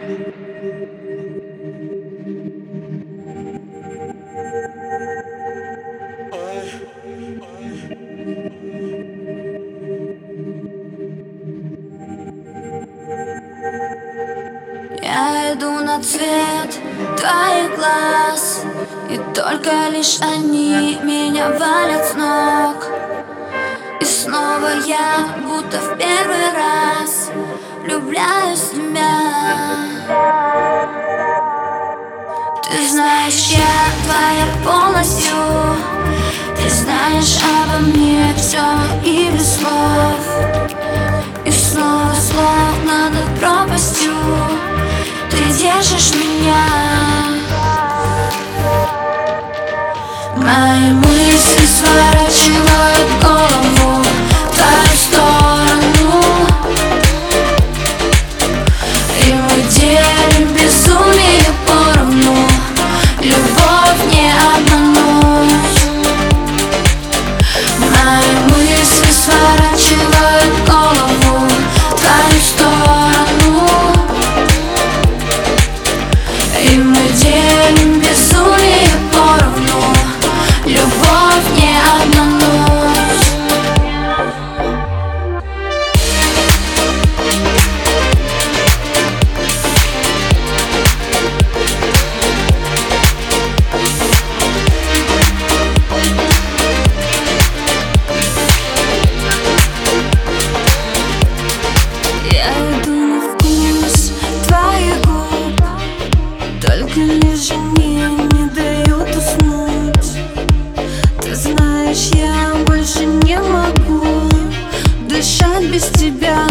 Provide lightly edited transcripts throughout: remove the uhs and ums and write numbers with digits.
Я иду на цвет твоих глаз, и только лишь они меня валят с ног. И снова я, будто в первый раз, влюбляюсь в тебя. Ты знаешь, я твоя полностью. Ты знаешь обо мне все и без слов. И снова словно над пропастью ты держишь меня. Мои мысли сворачивают голову в твою сторону, и мы делим безумие поровну. Любовь не обмануть. Мои мысли сворачивают голову в твою сторону, и мы делим безумие поровну. Любовь не обмануть. Я иду на вкус твоих губ, только лишь они не дают уснуть. Ты знаешь, я больше не могу дышать без тебя.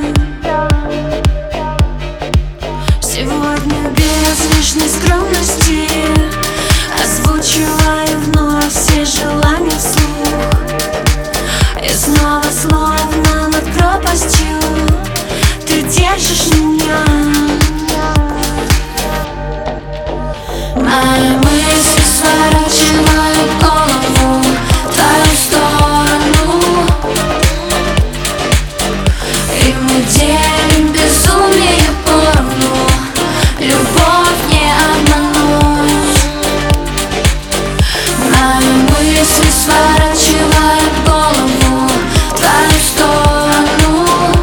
Сегодня без лишней скромности озвучиваю вновь все желания вслух. И снова словно над пропастью ты держишь меня. Мои мысли сворачивают голову в твою сторону, и мы делим безумие поровну. Любовь не обмануть. Мои мысли сворачивают голову в твою сторону,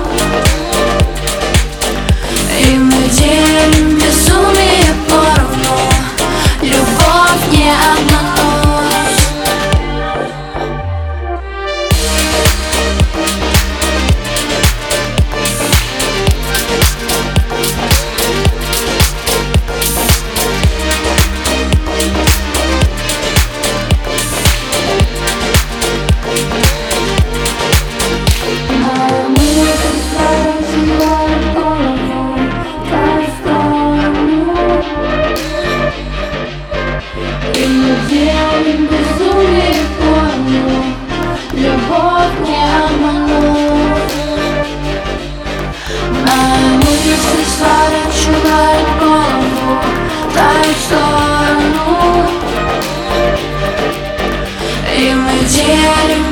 и мы делим безумие поровну. Любовь не обмануть. Любовь не обмануть. Мои мысли сворачивают голову в твою сторону, и мы делим